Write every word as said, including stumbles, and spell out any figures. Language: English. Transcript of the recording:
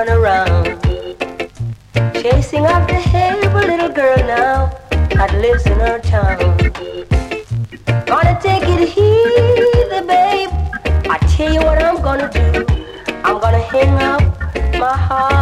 run around, chasing after every little girl now that lives in her town. Gonna take it easy, babe. I tell you what I'm gonna do. I'm gonna hang up my heart